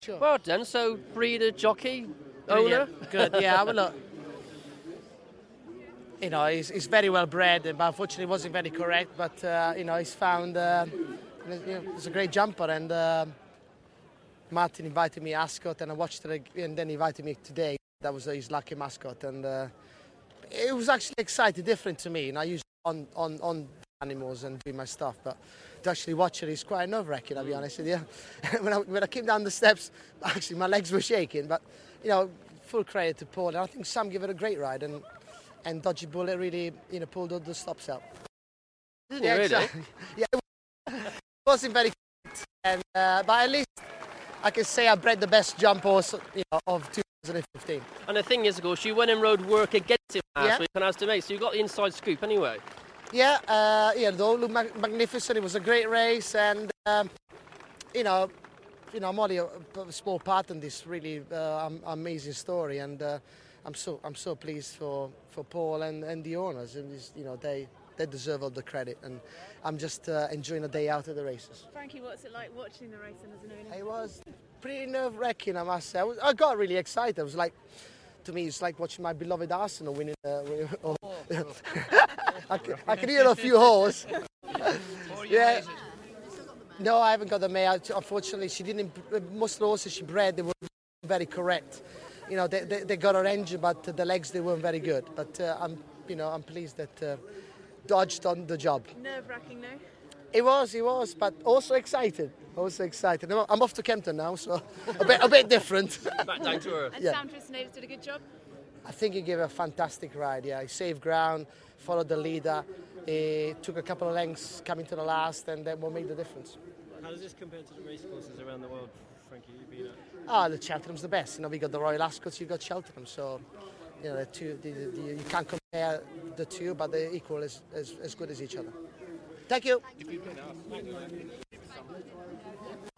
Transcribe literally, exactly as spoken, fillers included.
Sure. Well done. So, breeder, jockey, owner? Good, yeah. Well, look, you know, he's, he's very well bred, but unfortunately wasn't very correct. But, uh, you know, he's found, uh, you know, he's a great jumper. And uh, Martin invited me Ascot, and I watched it, and then he invited me today. That was his lucky mascot. And uh, it was actually exciting, different to me. And I usually on, on, on animals and do my stuff, but to actually watch it is quite nerve-wracking, I'll be honest with you. when, I, when I came down the steps, actually my legs were shaking, but, you know, full credit to Paul. And I think Sam gave it a great ride, and and Dodgy Bullet really, you know, pulled all the stops out. Didn't yeah, you really? Exactly. Yeah, it wasn't very correct, and, uh, but at least I can say I bred the best jump horse, you know, of two thousand fifteen. And the thing is, of course, you went and rode work against him last Yeah. week on Aston May, so you got the inside scoop anyway. Yeah, uh, yeah, the all looked mag- magnificent. It was a great race, and um, you know, you know, I'm only a, a small part in this really uh, am- amazing story, and uh, I'm so I'm so pleased for, for Paul and, and the owners, and this, you know, they they deserve all the credit, and I'm just uh, enjoying a day out of the races. Frankie, what's it like watching the racing as an owner? It was pretty nerve-wracking, I must say. I, was, I got really excited. I was like, to me, it's like watching my beloved Arsenal winning. Uh, win- oh. I, can, I can hear a few holes. yeah. No, I haven't got the mare. Unfortunately, she didn't. Most of the horses she bred, they were very correct. You know, they, they, they got her engine, but the legs they weren't very good. But uh, I'm, you know, I'm pleased that uh, dodged on the job. Nerve-wracking, no? It was, it was, but also excited. Also excited. I'm off to Kempton now, so a bit, a bit different. Back down to earth. And Yeah. Sam Tristan did a good job? I think he gave a fantastic ride. Yeah, he saved ground, followed the leader, he took a couple of lengths coming to the last, and then what made the difference. How does this compare to the race courses around the world, Frankie? You've been at? Ah, the Cheltenham's the best. You know, we got the Royal Ascots, you got Cheltenham, so you know the two. The, the, the, you can't compare the two, but they're equal as, as as good as each other. Thank you.